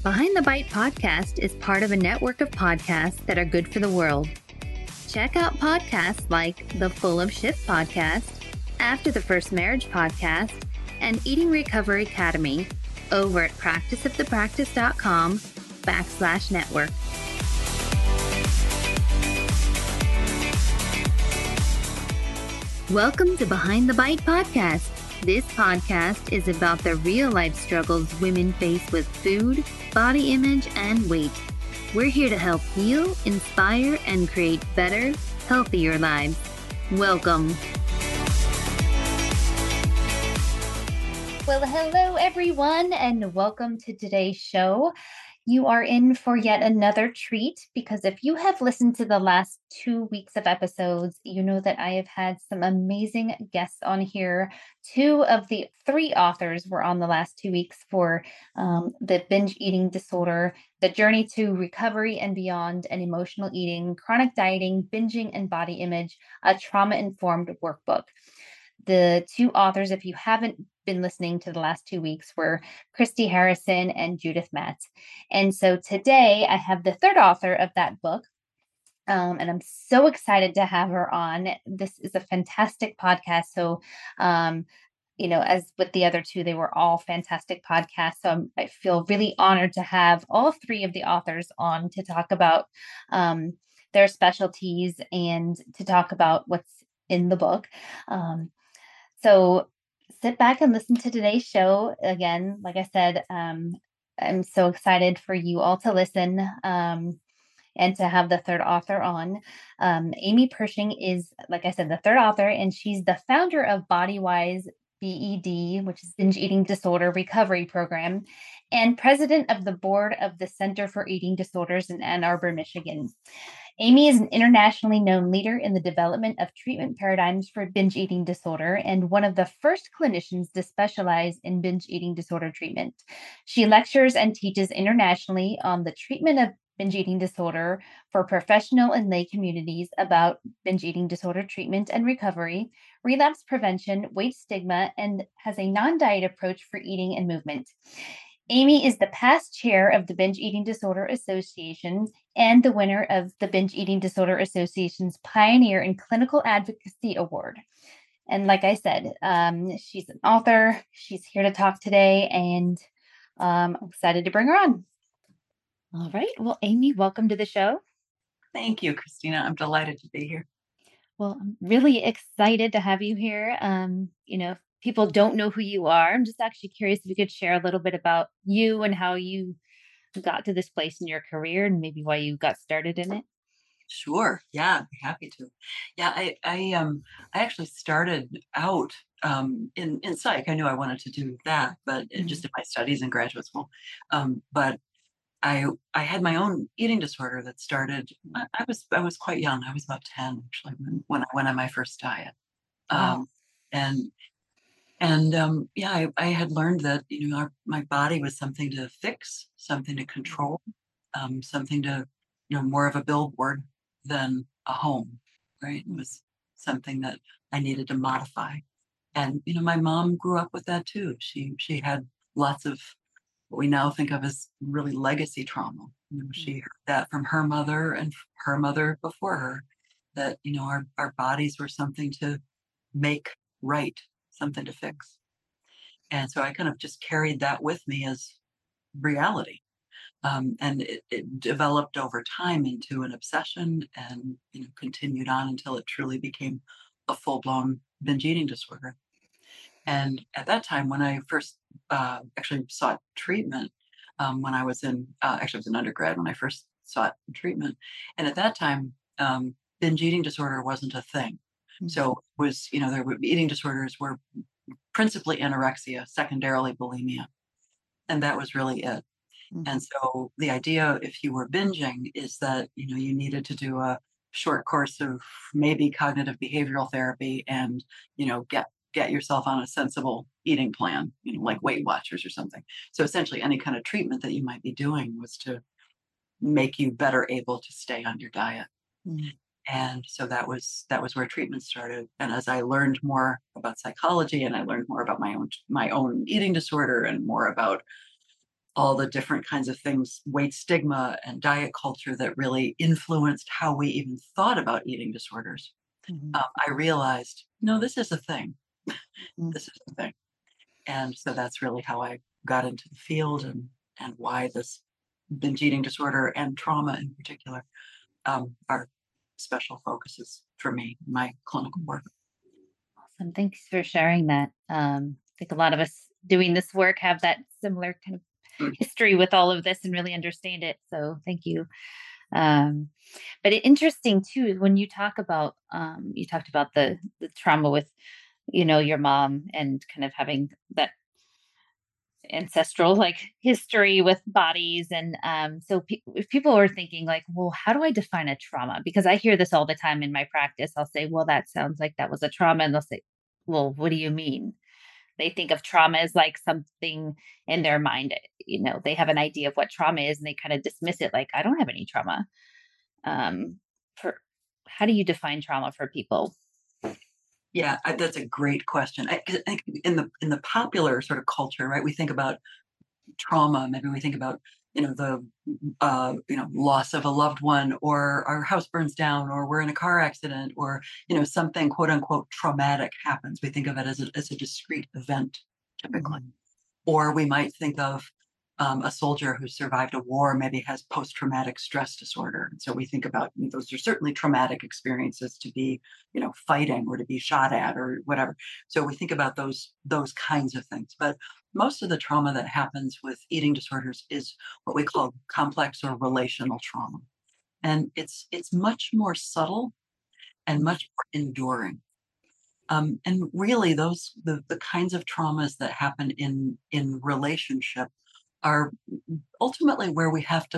Behind the Bite podcast is part of a network of podcasts that are good for the world. Check out podcasts like the Full of Shit podcast, After the First Marriage podcast, and Eating Recovery Academy over at practiceofthepractice.com/network. Welcome to Behind the Bite podcast. This podcast is about the real-life struggles women face with food, body image, and weight. We're here to help heal, inspire, and create better, healthier lives. Welcome. Well, hello, everyone, and welcome to today's show. You are in for yet another treat because if you have listened to the last 2 weeks of episodes, you know that I have had some amazing guests on here. 2 of the 3 authors were on the last 2 weeks for the binge eating disorder, the journey to recovery and beyond, and emotional eating, chronic dieting, binging, and body image, a trauma-informed workbook. The 2 authors, if you haven't been listening to the last 2 weeks, were Christy Harrison and Judith Matz. And so today I have the 3rd author of that book, and I'm so excited to have her on. This is a fantastic podcast. So, as with the other 2, they were all fantastic podcasts. So I feel really honored to have all 3 of the authors on to talk about their specialties and to talk about what's in the book. So sit back and listen to today's show. Again, like I said, I'm so excited for you all to listen and to have the 3rd author on. Amy Pershing is, like I said, the 3rd author, and she's the founder of BodyWise BED, which is Binge Eating Disorder Recovery Program, and president of the board of the Center for Eating Disorders in Ann Arbor, Michigan. Amy is an internationally known leader in the development of treatment paradigms for binge eating disorder and one of the first clinicians to specialize in binge eating disorder treatment. She lectures and teaches internationally on the treatment of binge eating disorder for professional and lay communities about binge eating disorder treatment and recovery, relapse prevention, weight stigma, and has a non-diet approach for eating and movement. Amy is the past chair of the Binge Eating Disorder Association and the winner of the Binge Eating Disorder Association's Pioneer in Clinical Advocacy Award. And like I said, she's an author. She's here to talk today, and I'm excited to bring her on. All right. Well, Amy, welcome to the show. Thank you, Christina. I'm delighted to be here. Well, I'm really excited to have you here. If people don't know who you are, I'm just actually curious if you could share a little bit about you and how you got to this place in your career and maybe why you got started in it. Sure. Yeah, I'd be happy to. Yeah, I actually started out in psych. I knew I wanted to do that, but just in my studies in graduate school. But I had my own eating disorder that started. I was quite young. I was about 10 actually when I went on my first diet. Wow. And yeah, I had learned that my body was something to fix, something to control, something to more of a billboard than a home, right? It was something that I needed to modify. And my mom grew up with that too. She had lots of what we now think of as really legacy trauma. She heard that from her mother and her mother before her, that our bodies were something to make right, something to fix. And so I kind of just carried that with me as reality. And it developed over time into an obsession and continued on until it truly became a full-blown binge eating disorder. And at that time, when I first actually sought treatment, when I was actually I was an undergrad when I first sought treatment. And at that time, binge eating disorder wasn't a thing. So it was, there were eating disorders were principally anorexia, secondarily bulimia. And that was really it. And so the idea, if you were binging, is that, you needed to do a short course of maybe cognitive behavioral therapy and, get yourself on a sensible eating plan, like Weight Watchers or something. So essentially any kind of treatment that you might be doing was to make you better able to stay on your diet. And so that was where treatment started. And as I learned more about psychology and I learned more about my own eating disorder and more about all the different kinds of things, weight stigma and diet culture that really influenced how we even thought about eating disorders, Mhm. I realized, no, this is a thing. Mhm. This is a thing. And so that's really how I got into the field, and why this binge eating disorder and trauma in particular are special focuses for me in my clinical work. Awesome. Thanks for sharing that. I think a lot of us doing this work have that similar kind of Mm. history with all of this and really understand it. So thank you. Um, but interesting too when you talk about you talked about the trauma with your mom and kind of having that ancestral like history with bodies and so if people are thinking like, well, how do I define a trauma, because I hear this all the time in my practice. I'll say, well, that sounds like that was a trauma, and they'll say, well, what do you mean? They think of trauma as like something in their mind. They have an idea of what trauma is and they kind of dismiss it like, I don't have any trauma. um for How do you define trauma for people? Yeah, that's a great question. 'Cause I think in the popular sort of culture, right? We think about trauma. Maybe we think about the loss of a loved one, or our house burns down, or we're in a car accident, or something quote unquote traumatic happens. We think of it as a discrete event typically. Mhm. Or we might think of a soldier who survived a war, maybe has post traumatic stress disorder. And so we think about those are certainly traumatic experiences to be, fighting or to be shot at or whatever. So we think about those kinds of things. But most of the trauma that happens with eating disorders is what we call complex or relational trauma. And it's much more subtle and Mhm. much more enduring. And really, the kinds of traumas that happen in relationship are ultimately where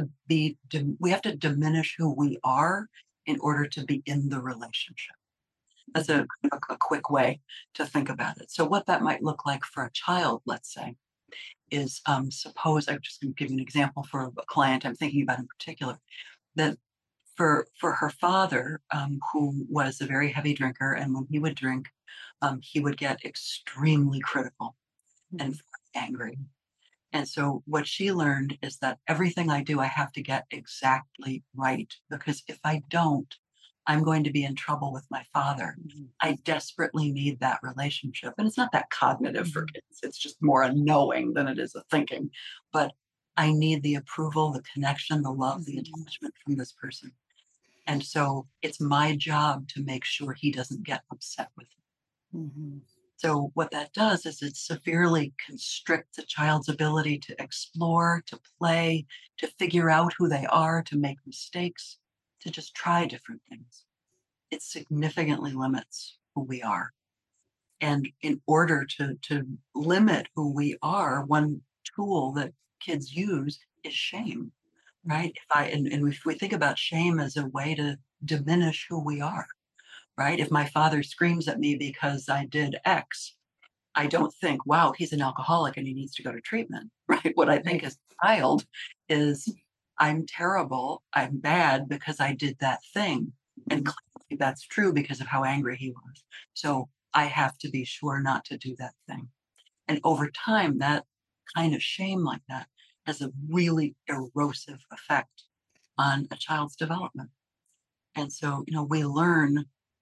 we have to diminish who we are in order to be in the relationship. That's Mhm. a quick way to think about it. So what that might look like for a child, let's say, is suppose I'm just going to give you an example for a client I'm thinking about in particular, that for her father, who was a very heavy drinker, and when he would drink, he would get extremely critical and Mhm. very angry. And so what she learned is that everything I do, I have to get exactly right, because if I don't, I'm going to be in trouble with my father. Mhm. I desperately need that relationship. And it's not that cognitive for Mhm. kids. It's just more a knowing than it is a thinking. But I need the approval, the connection, the love, the Mhm. attachment from this person. And so it's my job to make sure he doesn't get upset with me. Mhm. So what that does is it severely constricts a child's ability to explore, to play, to figure out who they are, to make mistakes, to just try different things. It significantly limits who we are. And in order to limit who we are, one tool that kids use is shame, right? And if we think about shame as a way to diminish who we are, right? If my father screams at me because I did X, I don't think, wow, he's an alcoholic and he needs to go to treatment, right? What I think Right. as a child is, I'm terrible, I'm bad because I did that thing. And Mhm. clearly that's true because of how angry he was. So I have to be sure not to do that thing. And over time, that kind of shame like that has a really erosive effect on a child's development. And so, we learn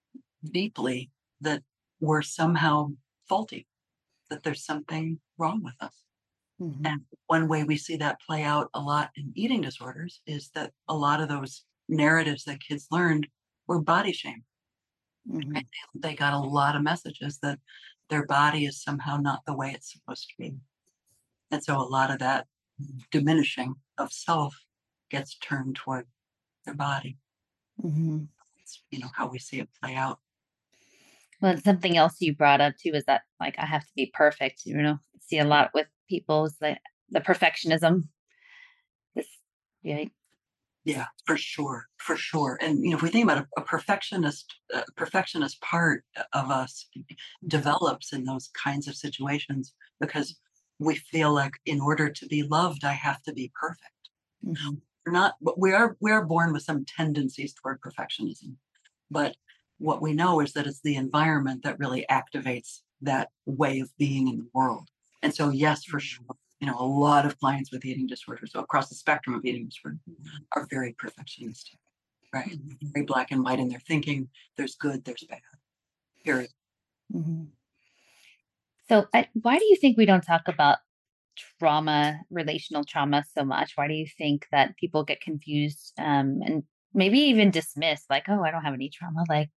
deeply that we're somehow faulty, that there's something wrong with us. And Mhm. one way we see that play out a lot in eating disorders is that a lot of those narratives that kids learned were body shame. Right? Mhm. They got a lot of messages that their body is somehow not the way it's supposed to be. And so a lot of that diminishing of self gets turned toward their body. Mhm. It's, how we see it play out. Well, and something else you brought up too is that like I have to be perfect. See a lot with people is the perfectionism. This, yeah. Yeah, for sure, for sure. And if we think about a perfectionist part of us develops in those kinds of situations because we feel like in order to be loved, I have to be perfect. Mhm. We're not, but we are born with some tendencies toward perfectionism. But what we know is that it's the environment that really activates that way of being in the world. And so, yes, for Mhm. sure. A lot of clients with eating disorders, so across the spectrum of eating disorder, are very perfectionistic, right? Mhm. Very black and white in their thinking. There's good, there's bad. Period. Mhm. So, why do you think we don't talk about trauma, relational trauma so much? Why do you think that people get confused, and maybe even dismiss, like, "Oh, I don't have any trauma." Like,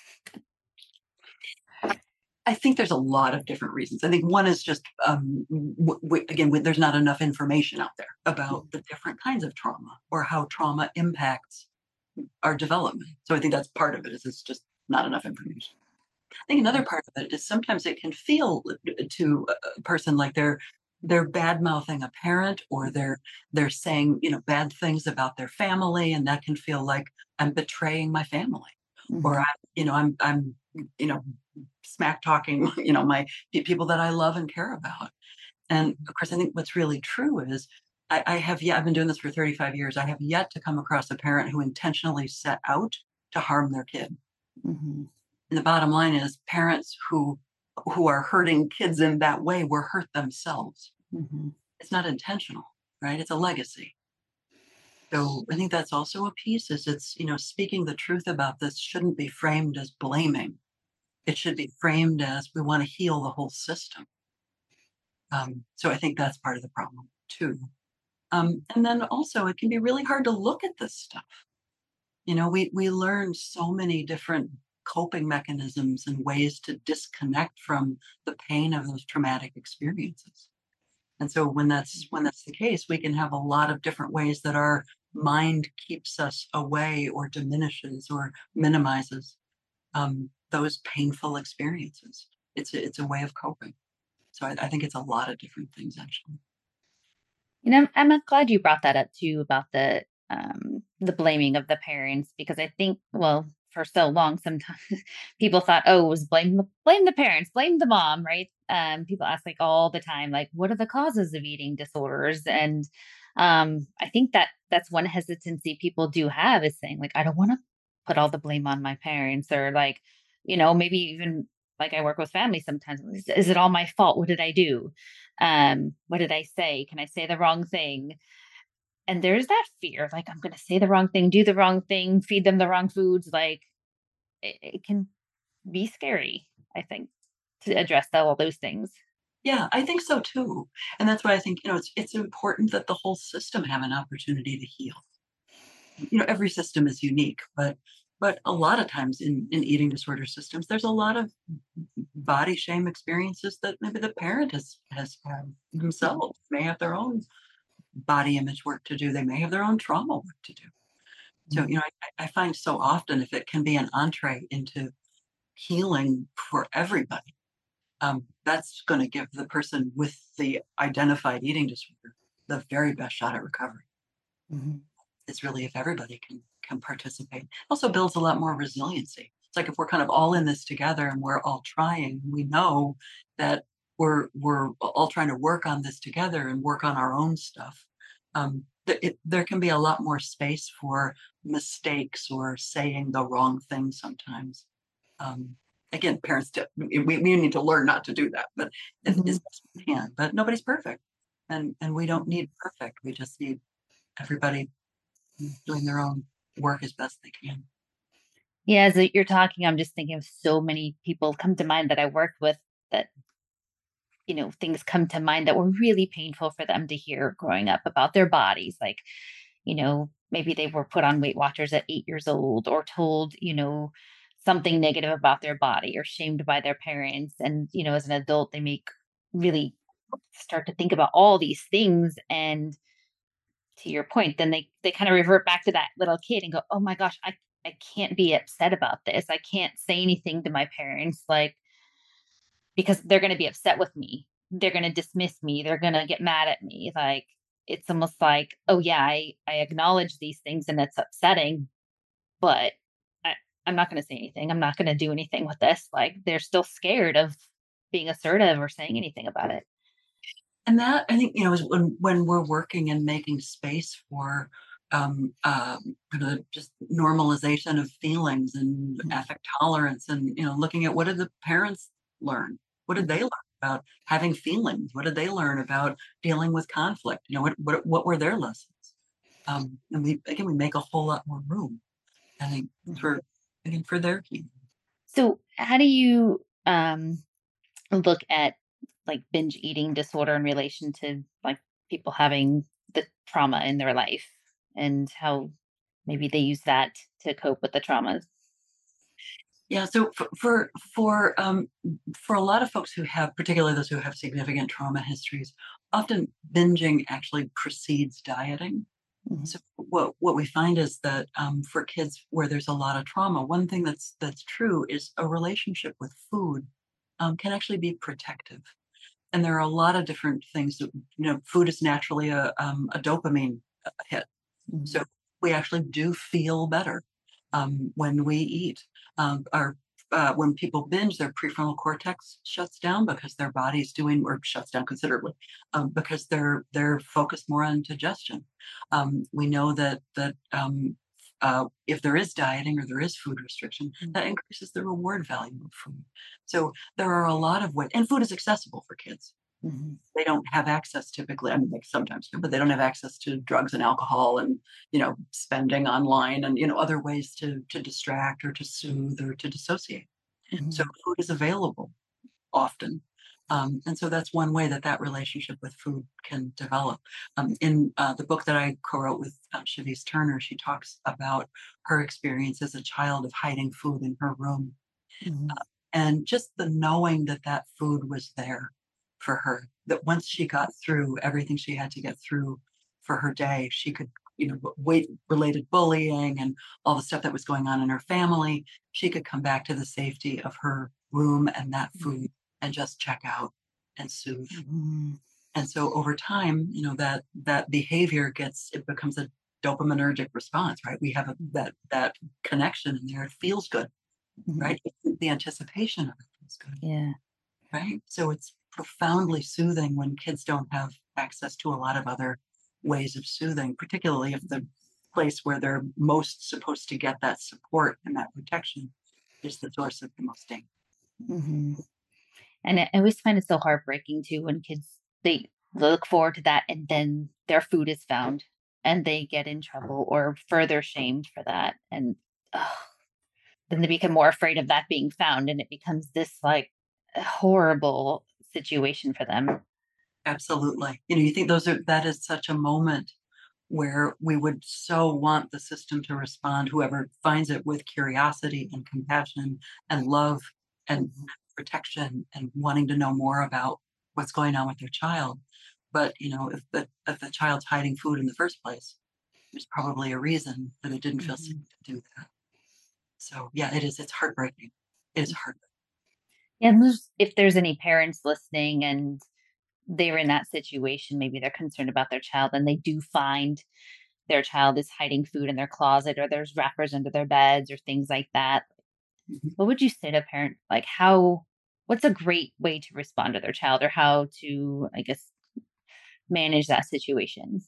I think there's a lot of different reasons. I think one is just, again, there's not enough information out there about the different kinds of trauma or how trauma impacts our development. So I think that's part of it. Is it's just not enough information. I think another part of it is sometimes it can feel to a person like they're bad mouthing a parent, or they're saying bad ththings about their family, and that can feel like I'm betraying my family, or mhm, I'm you know smack talking my people that I love and care about. And mhm, of course, I think what's really true is I've been doing this for 35 years. I have yet to come across a parent who intentionally set out to harm their kid. mhm, And the bottom line is parents who are hurting kids in that way were hurt themselves. mhm. It's not intentional, right? It's a legacy. So I think that's also a piece is speaking the truth about this shouldn't be framed as blaming. It should be framed as we want to heal the whole system. So I think that's part of the problem too. And then also it can be really hard to look at this stuff. We learn so many different coping mechanisms and ways to disconnect from the pain of those traumatic experiences. And so when that's the case, we can have a lot of different ways that our mind keeps us away or diminishes or minimizes those painful experiences. It's a way of coping. So I think it's a lot of different things actually. I'm glad you brought that up too about the blaming of the parents, because I think, well, for so long, sometimes people thought, oh, it was blame the parents, blame the mom, right? People ask like all the time, like, what are the causes of eating disorders? And I think that's one hesitancy people do have, is saying like, I don't want to put all the blame on my parents, or like, maybe even like I work with families sometimes. Is it all my fault? What did I do? What did I say? Can I say the wrong thing? And there's that fear, like, I'm going to say the wrong thing, do the wrong thing, feed them the wrong foods. Like, it can be scary, I think, to address all those things. Yeah, I think so too. And that's why I think, it's important that the whole system have an opportunity to heal. Every system is unique, but a lot of times in eating disorder systems, there's a lot of body shame experiences that maybe the parent has had themselves, may have their own body image work to do. They may have their own trauma work to do. So, Mhm, I find so often if it can be an entree into healing for everybody, that's going to give the person with the identified eating disorder the very best shot at recovery. mhm, Is really if everybody can participate. Also builds a lot more resiliency. It's like if we're kind of all in this together and we're all trying, we know that we're all trying to work on this together and work on our own stuff. There can be a lot more space for mistakes or saying the wrong thing sometimes. Um, Again, parents, we need to learn not to do that, but as mhm. best we can. But nobody's perfect, and we don't need perfect. We just need everybody doing their own work as best they can. Yeah, as you're talking, I'm just thinking of so many people come to mind that I worked with, that, things come to mind that were really painful for them to hear growing up about their bodies. Like, maybe they were put on Weight Watchers at 8 years old, or told, something negative about their body, or shamed by their parents. And, as an adult, they make really start to think about all these things. And to your point, then they kind of revert back to that little kid and go, oh my gosh, I can't be upset about this. I can't say anything to my parents, like, because they're going to be upset with me. They're going to dismiss me. They're going to get mad at me. Like, it's almost like, oh yeah, I acknowledge these things and it's upsetting, but I, I'm not going to say anything. I'm not going to do anything with this. Like, they're still scared of being assertive or saying anything about it. And that I think, is when we're working and making space for kind of just normalization of feelings and Mhm. affect tolerance and looking at what did the parents learn? What did they Mhm. learn? about having feelings? What did they learn about dealing with conflict? What were their lessons? And we make a whole lot more room, I think, Mhm. for again, for their healing. So, how do you look at like binge eating disorder in relation to like people having the trauma in their life and how maybe they use that to cope with the traumas? Yeah, so for a lot of folks who have, particularly those who have significant trauma histories, often binging actually precedes dieting. Mhm. So what we find is that, for kids where there's a lot of trauma, one thing that's true is a relationship with food, can actually be protective. And there are a lot of different things that, food is naturally a dopamine hit. So Mhm. we actually do feel better, when we eat. When people binge, their prefrontal cortex shuts down because their body's doing, or shuts down considerably, because they're focused more on digestion. We know that if there is dieting or there is food restriction, that increases the reward value of food. So there are a lot of ways, and food is accessible for kids. Mhm. They don't have access typically. I mean, they sometimes do, but they don't have access to drugs and alcohol and, spending online and, other ways to distract or to soothe or to dissociate. So Mhm. food is available often. And so that's one way that that relationship with food can develop. In the book that I co-wrote with Shanice Turner, she talks about her experience as a child of hiding food in her room, Mhm. and just the knowing that that food was there for her, that once she got through everything she had to get through for her day, she could, weight related bullying and all the stuff that was going on in her family, she could come back to the safety of her room and that food and just check out and soothe. Mhm. And so over time, that behavior it becomes a dopaminergic response, right? We have that connection in there. It feels good, Mhm. right? The anticipation of it feels good, Yeah. right? So it's profoundly soothing when kids don't have access to a lot of other ways of soothing, particularly if the place where they're most supposed to get that support and that protection is the source of the most danger. Mhm. And I always find it so heartbreaking too when kids they look forward to that and then their food is found and they get in trouble or further shamed for that. And ugh, then they become more afraid of that being found and it becomes this like horrible situation for them. Absolutely. You think that is such a moment where we would so want the system to respond, whoever finds it, with curiosity and compassion and love and Mhm. protection and wanting to know more about what's going on with their child. But if the child's hiding food in the first place, there's probably a reason that it didn't feel safe Mhm. to do that. So yeah, it is. It's heartbreaking. It is heartbreaking. Yeah, and if there's any parents listening and they're in that situation, maybe they're concerned about their child and they do find their child is hiding food in their closet or there's wrappers under their beds or things like that. Mhm. What would you say to a parent? Like, what's a great way to respond to their child or how to, I guess, manage that situation?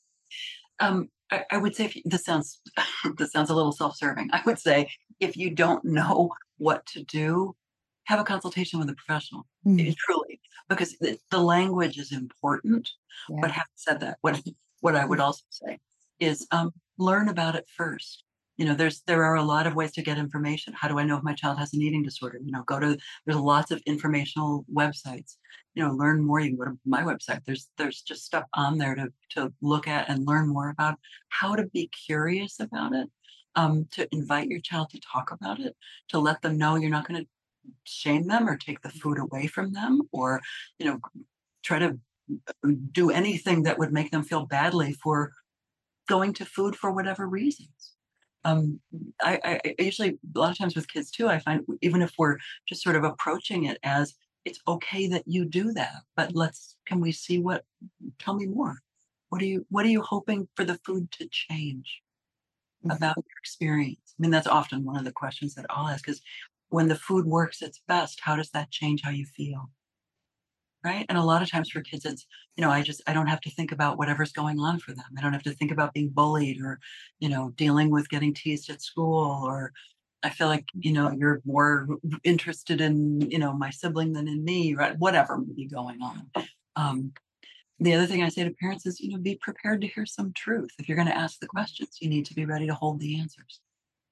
I would say, this sounds this sounds a little self-serving. I would say, if you don't know what to do, have a consultation with a professional. Mm, Truly, because the language is important. But yeah. having said that, what I would Mm, also say is, learn about it first. There are a lot of ways to get information. How do I know if my child has an eating disorder? There's lots of informational websites. Learn more. You can go to my website. There's just stuff on there to look at and learn more about how to be curious about it, to invite your child to talk about it, to let them know you're not going to shame them or take the food away from them, or you know try to do anything that would make them feel badly for going to food for whatever reasons. um, I usually, a lot of times with kids too, I find, even if we're just sort of approaching it as, it's okay that you do that, but can we see tell me more. What are you hoping for the food to change mhm, about your experience? I mean, that's often one of the questions that I'll ask is, when the food works its best, how does that change how you feel? Right? And a lot of times for kids, it's, I don't have to think about whatever's going on for them. I don't have to think about being bullied or, dealing with getting teased at school or, I feel like, you're more interested in, my sibling than in me, right? Whatever may be going on. Um, the other thing I say to parents is, be prepared to hear some truth. If you're going to ask the questions, you need to be ready to hold the answers.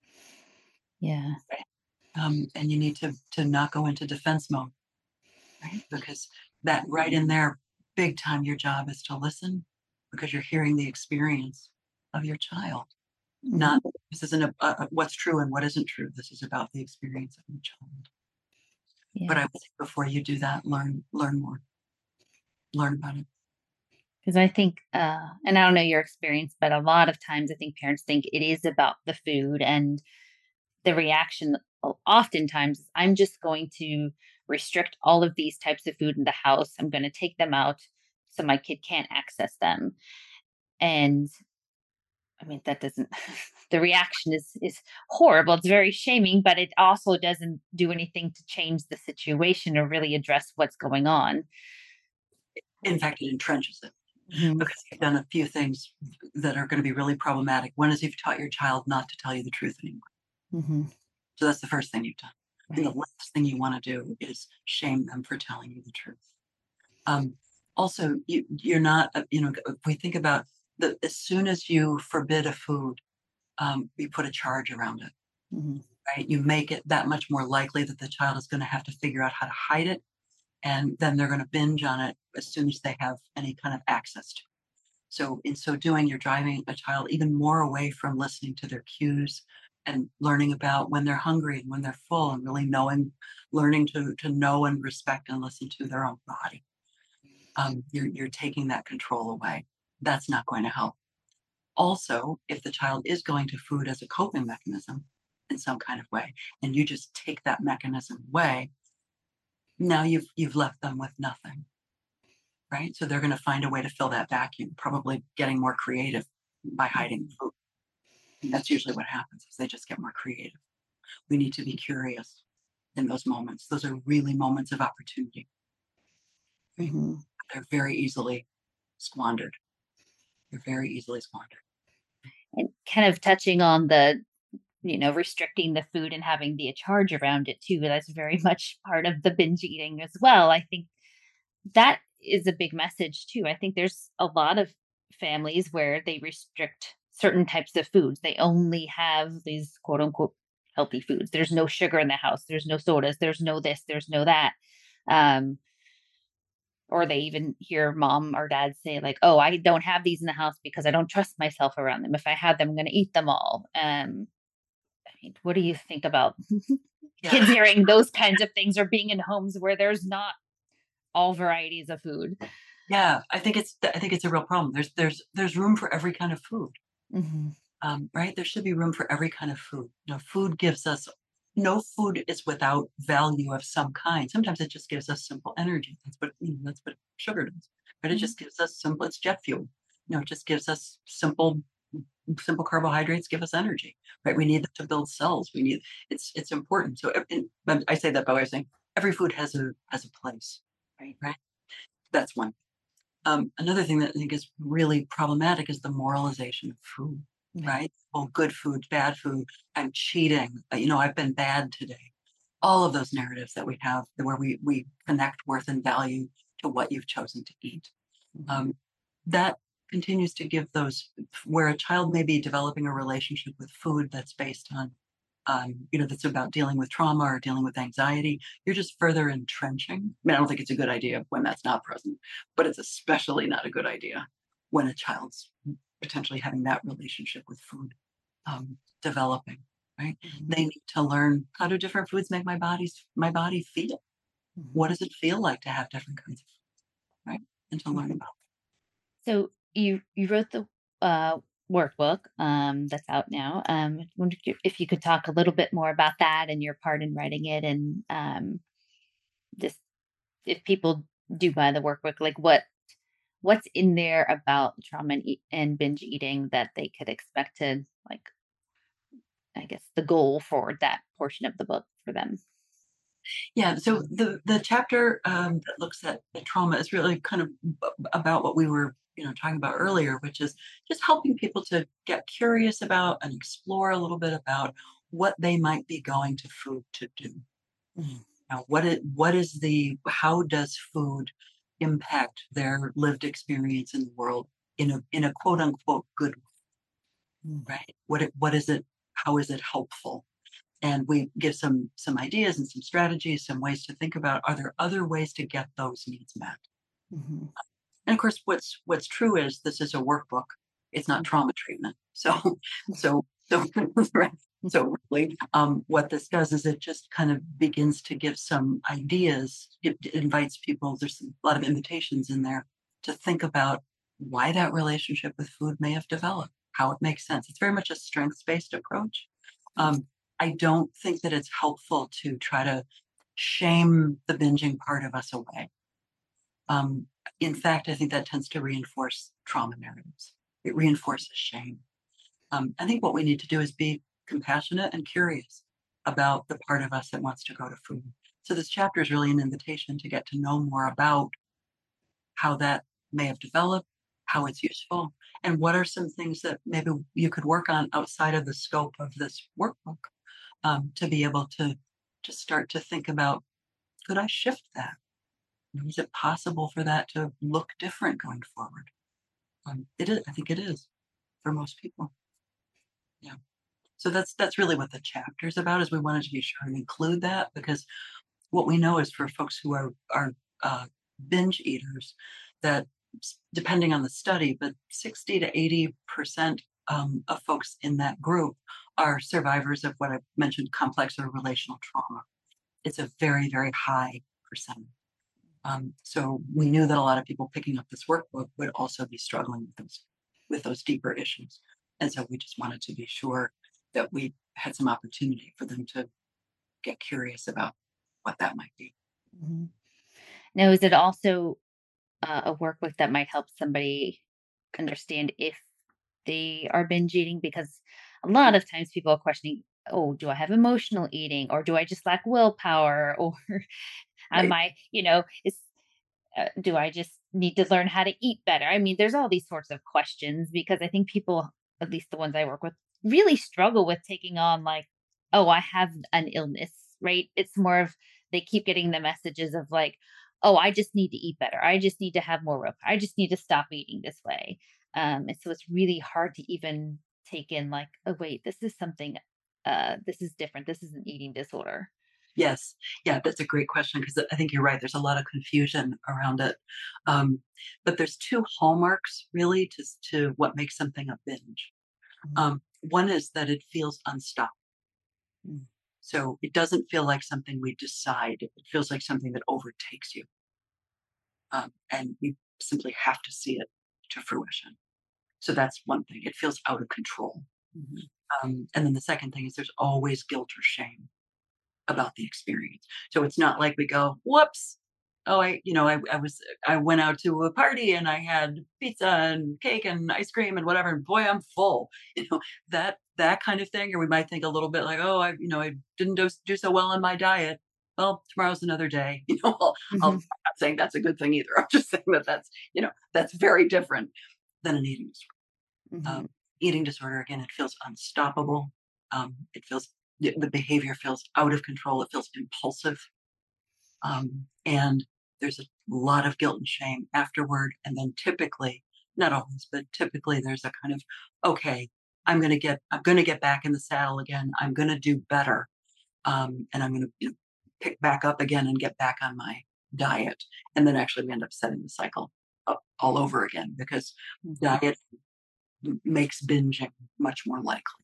Yeah. Right? And you need to not go into defense mode, right? Because that right in there, big time, your job is to listen because you're hearing the experience of your child. Mhm. Not this isn't what's true and what isn't true. This is about the experience of your child. But Yeah. I would say before you do that, learn more, learn about it. Because I think, and I don't know your experience, but a lot of times I think parents think it is about the food, and the reaction oftentimes is, I'm just going to restrict all of these types of food in the house. I'm going to take them out so my kid can't access them. And I mean, that doesn't, the reaction is horrible. It's very shaming, but it also doesn't do anything to change the situation or really address what's going on. In fact, it entrenches it Mhm. because you've done a few things that are going to be really problematic. One is you've taught your child not to tell you the truth anymore. Mhm. So that's the first thing you've done. And the Right. last thing you want to do is shame them for telling you the truth. Um, Also, you're not, if we think about as soon as you forbid a food, you put a charge around it, Mhm. right? You make it that much more likely that the child is going to have to figure out how to hide it. And then they're going to binge on it as soon as they have any kind of access to it. So, in so doing, you're driving a child even more away from listening to their cues and learning about when they're hungry and when they're full and really learning to know and respect and listen to their own body. You're taking that control away. That's not going to help. Also, if the child is going to food as a coping mechanism in some kind of way, and you just take that mechanism away, now you've left them with nothing, right? So they're going to find a way to fill that vacuum, probably getting more creative by hiding Mhm. food. And that's usually what happens is they just get more creative. We need to be curious in those moments. Those are really moments of opportunity, right? Mhm. They're very easily squandered. They're very easily squandered. And kind of touching on the, restricting the food and having the charge around it too. That's very much part of the binge eating as well. I think that is a big message too. I think there's a lot of families where they restrict certain types of foods. They only have these quote unquote healthy foods. There's no sugar in the house. There's no sodas. There's no this. There's no that. Um, or they even hear mom or dad say like, "Oh, I don't have these in the house because I don't trust myself around them. If I had them, I'm going to eat them all." I mean, what do you think about Yeah. kids hearing those kinds of things or being in homes where there's not all varieties of food? Yeah, I think it's a real problem. There's room for every kind of food, Mhm. right? There should be room for every kind of food. Food gives us no food is without value of some kind. Sometimes it just gives us simple energy. That's what sugar does. But it Mhm. just gives us simple. It's jet fuel. It just gives us simple carbohydrates give us energy, right? We need them to build cells. It's important. So but I say that by way of saying every food has a place, Right. right? That's one. Another thing that I think is really problematic is the moralization of food, Right. right? Oh, good food, bad food. I'm cheating. I've been bad today. All of those narratives that we have where we connect worth and value to what you've chosen to eat. Mhm. Um, that continues to give those where a child may be developing a relationship with food that's based on that's about dealing with trauma or dealing with anxiety, you're just further entrenching. I mean, I don't think it's a good idea when that's not present, but it's especially not a good idea when a child's potentially having that relationship with food developing, right? Mhm. They need to learn how do different foods make my body feel? Mhm. What does it feel like to have different kinds of food, right? And to learn Mhm. about So you wrote the workbook that's out now. Wondered if you could talk a little bit more about that and your part in writing it, and just if people do buy the workbook, like what's in there about trauma and binge eating that they could expect to, like, I guess, the goal for that portion of the book for them. Yeah, so the chapter that looks at the trauma is really kind of about what we were, talking about earlier, which is just helping people to get curious about and explore a little bit about what they might be going to food to do. Mhm. Now, how does food impact their lived experience in the world in a quote unquote good way, Mm. right? What is it? How is it helpful? And we give some ideas and some strategies, some ways to think about, are there other ways to get those needs met? Mhm. And of course, what's true is this is a workbook. It's not trauma treatment. So so right. So really, what this does is it just kind of begins to give some ideas. It invites people. There's a lot of invitations in there to think about why that relationship with food may have developed, how it makes sense. It's very much a strengths-based approach. Um, I don't think that it's helpful to try to shame the binging part of us away. Um, in fact, I think that tends to reinforce trauma narratives. It reinforces shame. I think what we need to do is be compassionate and curious about the part of us that wants to go to food. So this chapter is really an invitation to get to know more about how that may have developed, how it's useful, and what are some things that maybe you could work on outside of the scope of this workbook, to be able to start to think about, could I shift that? Is it possible for that to look different going forward? It is. I think it is for most people. Yeah. So that's really what the chapter's about. Is we wanted to be sure and include that, because what we know is for folks who are binge eaters, that depending on the study, but 60 to 80% of folks in that group are survivors of what I mentioned, complex or relational trauma. It's a very, very high percentage. So we knew that a lot of people picking up this workbook would also be struggling with those deeper issues. And so we just wanted to be sure that we had some opportunity for them to get curious about what that might be. Mhm. Now, is it also a workbook that might help somebody understand if they are binge eating? Because a lot of times people are questioning, oh, do I have emotional eating, or do I just lack willpower, or am Right. I, is do I just need to learn how to eat better? I mean, there's all these sorts of questions because I think people, at least the ones I work with, really struggle with taking on, like, oh, I have an illness, right? It's more of they keep getting the messages of like, oh, I just need to eat better. I just need to have more rope. I just need to stop eating this way. And so it's really hard to even take in like, oh wait, this is something this is different. This is an eating disorder. Yes. Yeah, that's a great question, because I think you're right. There's a lot of confusion around it. Um, but there's two hallmarks really to what makes something a binge. Mhm. One is that it feels unstoppable. Mm. So it doesn't feel like something we decide. It feels like something that overtakes you. And you simply have to see it to fruition. So that's one thing. It feels out of control. Mhm. And then the second thing is there's always guilt or shame about the experience. So it's not like we go, whoops. Oh, I went out to a party and I had pizza and cake and ice cream and whatever, and boy, I'm full. You know, that kind of thing. Or we might think a little bit like, oh, I didn't do so well on my diet. Well, tomorrow's another day. I'm Mhm. not saying that's a good thing either. I'm just saying that that's very different than an eating disorder. Um, Mhm. eating disorder, again, it feels unstoppable. It feels the behavior feels out of control. It feels impulsive, and there's a lot of guilt and shame afterward. And then typically, not always, but typically, there's a kind of, okay, I'm going to get back in the saddle again. I'm going to do better, and I'm going to pick back up again and get back on my diet. And then actually, we end up setting the cycle up all over again, because Mhm. diet makes binging much more likely.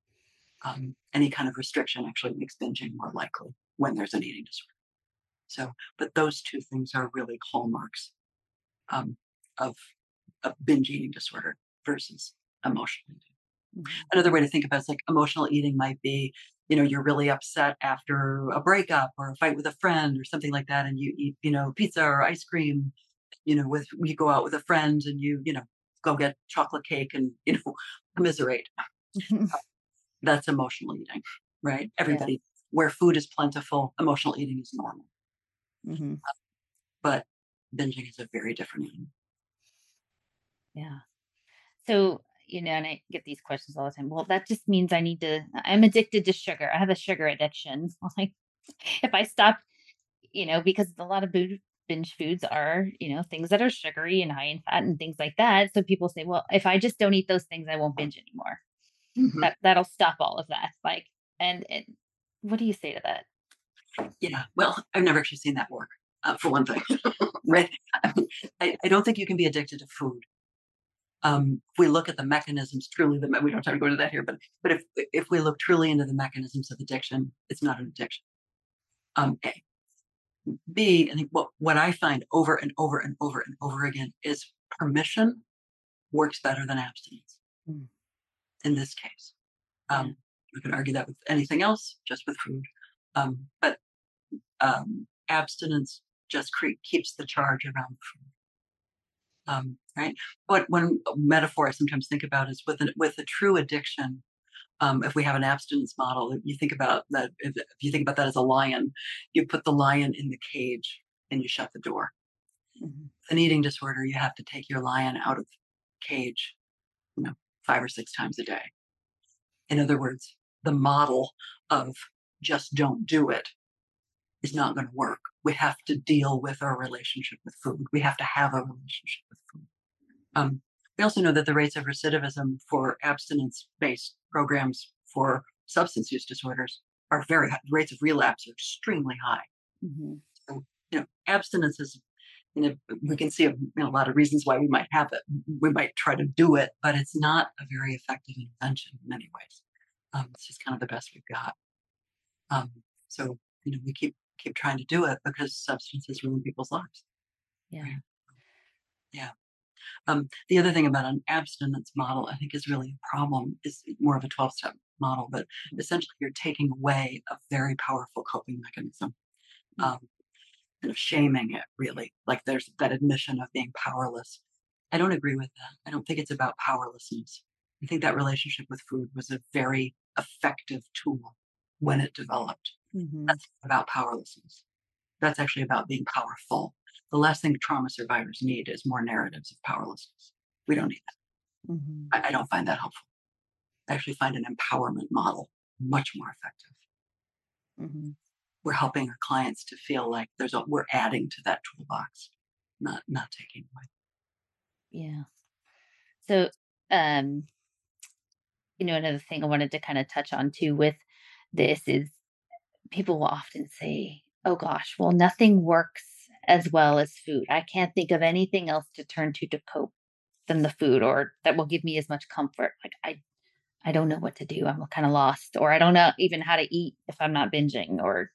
Any kind of restriction actually makes binging more likely when there's an eating disorder. So, but those two things are really hallmarks, um, of binge eating disorder versus emotional eating. Mhm. Another way to think about it is like emotional eating might be, you're really upset after a breakup or a fight with a friend or something like that, and you eat, pizza or ice cream, with you go out with a friend and go get chocolate cake and commiserate. Mhm. That's emotional eating, right? Yeah. Everybody, where food is plentiful, emotional eating is normal, Mhm. but binging is a very different animal. Yeah. So, and I get these questions all the time. Well, that just means I'm addicted to sugar. I have a sugar addiction. Like, if I stop, because a lot of binge foods are, things that are sugary and high in fat and things like that. So people say, well, if I just don't eat those things, I won't binge anymore. Mhm. That'll stop all of that. Like, and what do you say to that? Yeah. Well, I've never actually seen that work, for one thing. Right. I don't think you can be addicted to food. If we look at the mechanisms, truly, we don't have to go into that here, but if we look truly into the mechanisms of addiction, it's not an addiction. A. B, I think what I find over and over and over and over again is permission works better than abstinence Mm. in this case. Yeah. You can argue that with anything else, just with food. But abstinence just keeps the charge around food. Right. But one metaphor I sometimes think about is with a true addiction. If we have an abstinence model, if you think about that, if you think about that as a lion, you put the lion in the cage and you shut the door. Mhm. With an eating disorder, you have to take your lion out of the cage, 5 or 6 times a day. In other words, the model of just don't do it is not going to work. We have to deal with our relationship with food. We have to have a relationship with food. We also know that the rates of recidivism for abstinence-based programs for substance use disorders are very high. Rates of relapse are extremely high. Mhm. So, abstinence is, we can see a lot of reasons why we might have it. We might try to do it, but it's not a very effective intervention in many ways. It's just kind of the best we've got. Um, so, we keep trying to do it because substances ruin people's lives. Yeah. Right? Yeah. The other thing about an abstinence model, I think, is really a problem, is more of a 12-step model, but essentially you're taking away a very powerful coping mechanism, um, kind of shaming it, really. Like there's that admission of being powerless. I don't agree with that. I don't think it's about powerlessness. I think that relationship with food was a very effective tool when it developed. Mhm. That's about powerlessness. That's actually about being powerful. The last thing trauma survivors need is more narratives of powerlessness. We don't need that. Mhm. I don't find that helpful. I actually find an empowerment model much more effective. Mhm. We're helping our clients to feel like we're adding to that toolbox, not taking away. Yeah. So, um, another thing I wanted to kind of touch on too with this is people will often say, oh gosh, well, nothing works as well as food. I can't think of anything else to turn to cope than the food or that will give me as much comfort. Like, I don't know what to do. I'm kind of lost, or I don't know even how to eat if I'm not binging or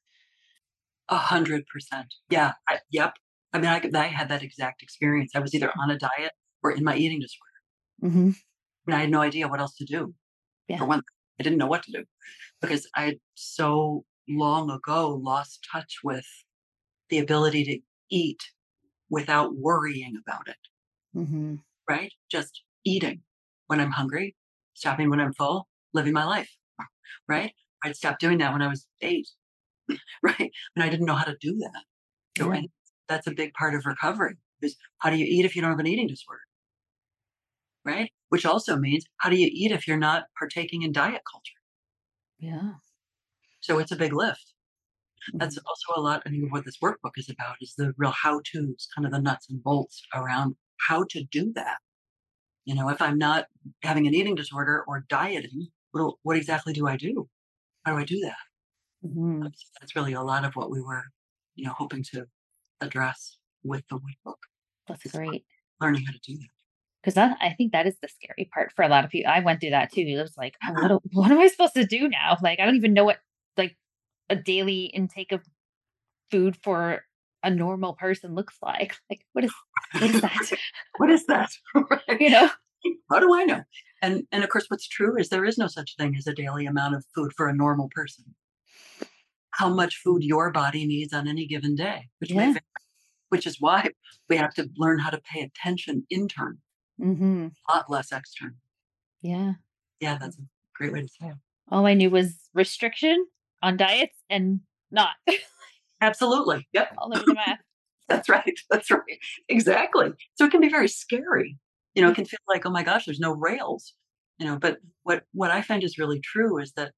100%. Yeah. Yep. I mean, I had that exact experience. I was either on a diet or in my eating disorder. hmm And I had no idea what else to do. yeah. For one, I didn't know what to do because I had so long ago lost touch with the ability to eat without worrying about it, Mhm. right? Just eating when I'm hungry, stopping when I'm full, living my life, right? I'd stopped doing that when I was 8, right? And I didn't know how to do that. So Yeah. and that's a big part of recovery is how do you eat if you don't have an eating disorder, right? Which also means how do you eat if you're not partaking in diet culture? Yeah. So it's a big lift. That's Mhm. also a lot, I think, of what this workbook is about is the real how-tos, kind of the nuts and bolts around how to do that. If I'm not having an eating disorder or dieting, what exactly do I do? How do I do that? Mhm. That's really a lot of what we were, hoping to address with the workbook That's is great. learning how to do that. Because I think that is the scary part for a lot of people. I went through that too. It was like, oh, Yeah. what am I supposed to do now? Like, I don't even know what like a daily intake of food for a normal person looks like. Like, what is that? What is that? Right? You know? How do I know? And of course, what's true is there is no such thing as a daily amount of food for a normal person. How much food your body needs on any given day, which may Yeah. vary, which is why we have to learn how to pay attention intern, Mhm. a lot less external. Yeah. Yeah, that's a great way to say it. All I knew was restriction on diets and not Absolutely. Yep. all over the map. That's right. That's right. Exactly. So it can be very scary. It Yeah. can feel like, oh my gosh, there's no rails. But what I find is really true is that,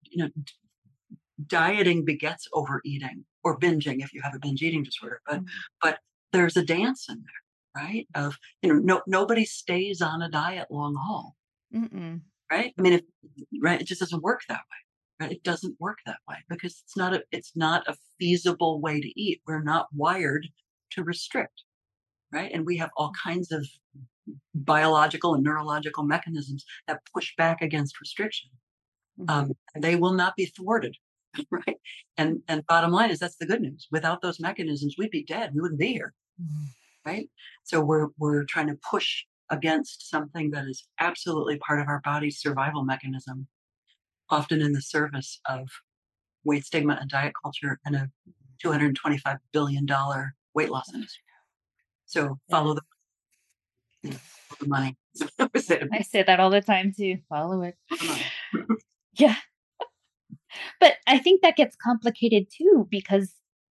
dieting begets overeating or binging if you have a binge eating disorder. But there's a dance in there, right? Of, nobody stays on a diet long haul, Mm-mm. right? I mean, right, it just doesn't work that way, right? It doesn't work that way because it's not a feasible way to eat. We're not wired to restrict, right? And we have all kinds of biological and neurological mechanisms that push back against restriction. Mhm. They will not be thwarted, right? And bottom line is that's the good news. Without those mechanisms, we'd be dead. We wouldn't be here, Mhm. right? So we're trying to push against something that is absolutely part of our body's survival mechanism, often in the service of weight stigma and diet culture and a $225 billion weight loss industry. So Yeah. follow the money. I would say, I say that all the time too. Follow it. follow the money. Yeah. But I think that gets complicated too because,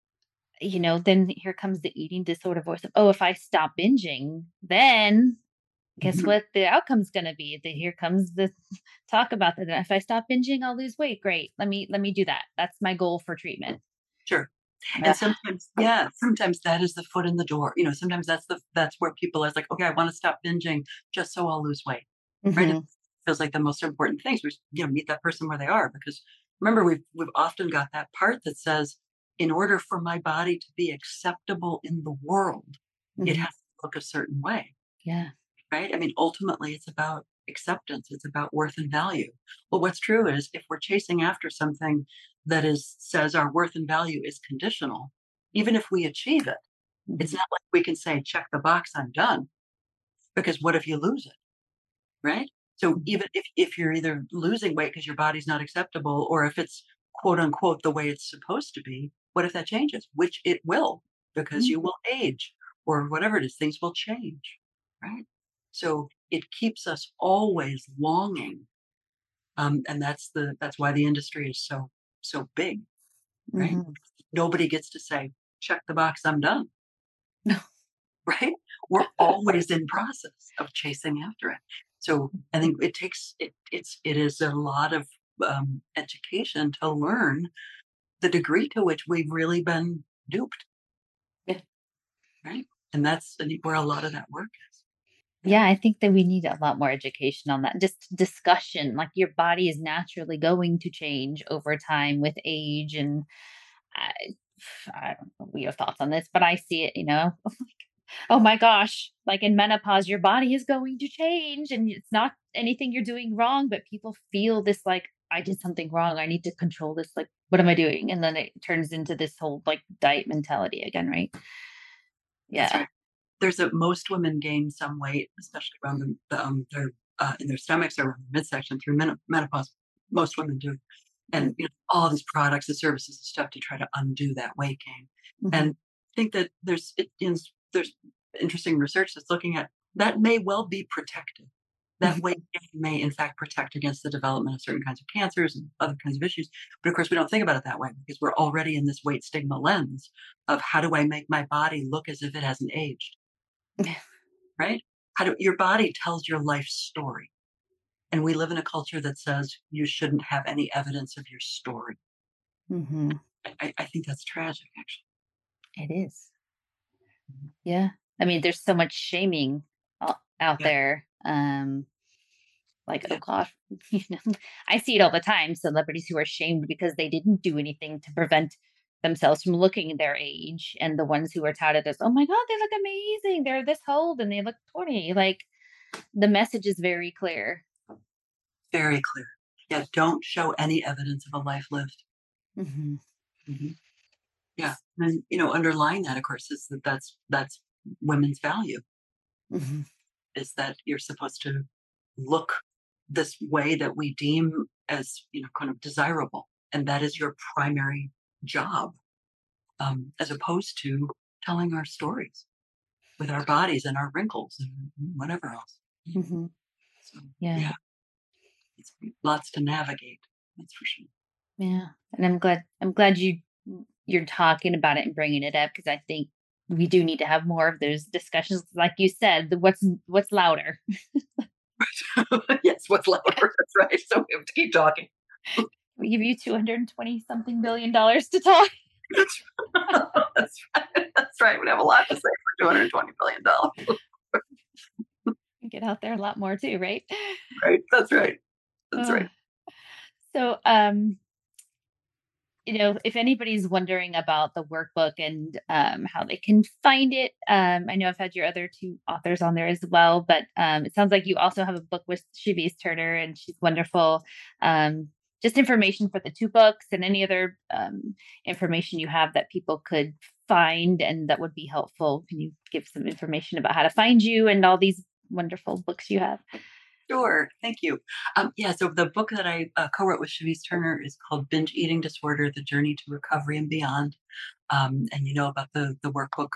then here comes the eating disorder voice of, oh, if I stop binging, then guess what the outcome's going to be? Here comes the talk about that. If I stop binging, I'll lose weight. Great. Let me do that. That's my goal for treatment. Sure. And Ugh. sometimes that is the foot in the door. Sometimes that's where people are like, okay, I want to stop binging just so I'll lose weight. Right? It Mhm. feels like the most important things. We meet that person where they are because remember we've often got that part that says, in order for my body to be acceptable in the world, it Mhm. has to look a certain way. Yeah. Right? I mean, ultimately it's about acceptance, it's about worth and value. Well, what's true is if we're chasing after something that is says our worth and value is conditional, even if we achieve it, it's Mhm. not like we can say, check the box, I'm done. Because what if you lose it? Right? So Mhm. even if you're either losing weight because your body's not acceptable, or if it's quote unquote the way it's supposed to be, what if that changes? Which it will, because Mhm. you will age or whatever it is, things will change. Right. So it keeps us always longing. And that's why the industry is so big, right? Mhm. Nobody gets to say, check the box, I'm done. No. Right? We're always in process of chasing after it. So I think it takes it is a lot of education to learn the degree to which we've really been duped, Yeah. right? And that's I think where a lot of that work is. Yeah, Yeah, I think that we need a lot more education on that. Just discussion, like your body is naturally going to change over time with age, and I, I don't know your thoughts on this, but I see it. Oh my gosh, like in menopause, your body is going to change, and it's not anything you're doing wrong, but people feel this like I did something wrong. I need to control this. Like, what am I doing? And then it turns into this whole like diet mentality again, right? that's Yeah. right. There's a most women gain some weight, especially around their in their stomachs or around the midsection through menopause. Most women do, and all these products and services and stuff to try to undo that weight gain. Mm-hmm. And I think that there's interesting research that's looking at that may well be protective. That weight gain may in fact protect against the development of certain kinds of cancers and other kinds of issues. But of course, we don't think about it that way because we're already in this weight stigma lens of how do I make my body look as if it hasn't aged, right? Your body tells your life story. And we live in a culture that says you shouldn't have any evidence of your story. Mm-hmm. I think that's tragic, actually. It is. Yeah. I mean, there's so much shaming out Yeah, there. Like, oh yeah, gosh, I see it all the time. Celebrities who are shamed because they didn't do anything to prevent themselves from looking their age, and the ones who are touted as, oh my god, they look amazing. They're this old and they look 20. Like the message is very clear. very clear. Yeah, don't show any evidence of a life lived. Hmm. Mhm. Yeah, and underlying that, of course, is that's women's value Hmm. is that you're supposed to look this way that we deem as kind of desirable, and that is your primary job, as opposed to telling our stories with our bodies and our wrinkles and whatever else. Hmm. So Yeah. yeah, it's lots to navigate. That's for sure. Yeah. And I'm glad you're talking about it and bringing it up because I think we do need to have more of those discussions. Like you said, what's louder. Yes, what's lower? That's right. So we have to keep talking. We give you 220 something billion dollars to talk. That's that's right. That's right. We have a lot to say for $220 billion. Get out there a lot more too, right? Right. That's right. That's Ugh. right. So, if anybody's wondering about the workbook and how they can find it, I know I've had your other two authors on there as well, but it sounds like you also have a book with Shaviz Turner, and she's wonderful. Just information for the two books and any other information you have that people could find and that would be helpful. Can you give some information about how to find you and all these wonderful books you have? Sure. Thank you. Yeah. So the book that I co-wrote with Shaviz Turner is called Binge Eating Disorder: The Journey to Recovery and Beyond. And you know about the workbook.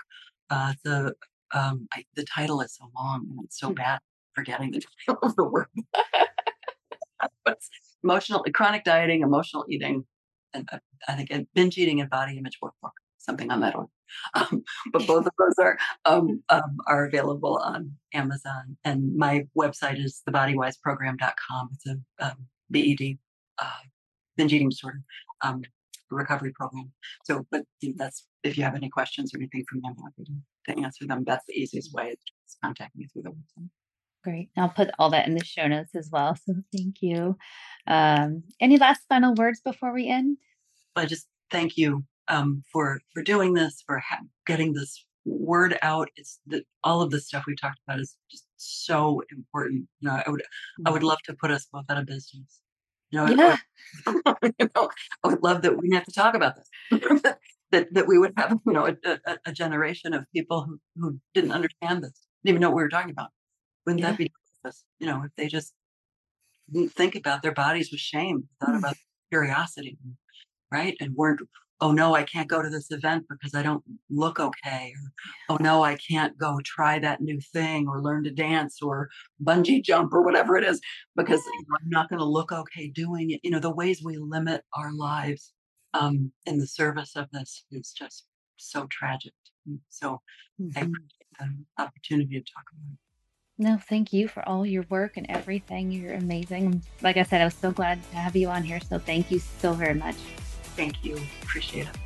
The title is so long and it's so bad forgetting the title of the workbook. But it's chronic dieting, emotional eating, and I think binge eating and body image workbook, something on that order. But both of those are available on Amazon, and my website is thebodywiseprogram.com. It's a BED, uh, binge eating disorder recovery program. So, but that's if you have any questions or anything from them, I'm happy to answer them. That's the easiest way is just contact me through the website. Great. I'll put all that in the show notes as well. So thank you. Any last final words before we end? I just thank you for doing this, for getting this word out. It's that all of the stuff we talked about is just so important. I would love to put us both out of business. Yeah. I would love that we didn't have to talk about this. that we would have a generation of people who didn't understand this, didn't even know what we were talking about. Wouldn't that be us? If they just didn't think about their bodies with shame, thought about curiosity, right? And weren't, oh no, I can't go to this event because I don't look okay. Or, oh no, I can't go try that new thing or learn to dance or bungee jump or whatever it is because I'm not going to look okay doing it. The ways we limit our lives in the service of this is just so tragic. So I appreciate the opportunity to talk about it. No, thank you for all your work and everything. You're amazing. Like I said, I was so glad to have you on here. So thank you so very much. Thank you. Appreciate it.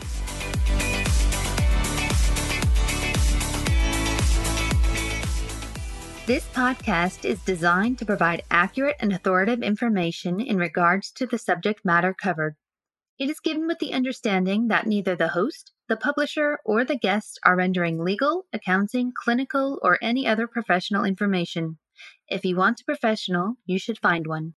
This podcast is designed to provide accurate and authoritative information in regards to the subject matter covered. It is given with the understanding that neither the host, the publisher, or the guest are rendering legal, accounting, clinical, or any other professional information. If you want a professional, you should find one.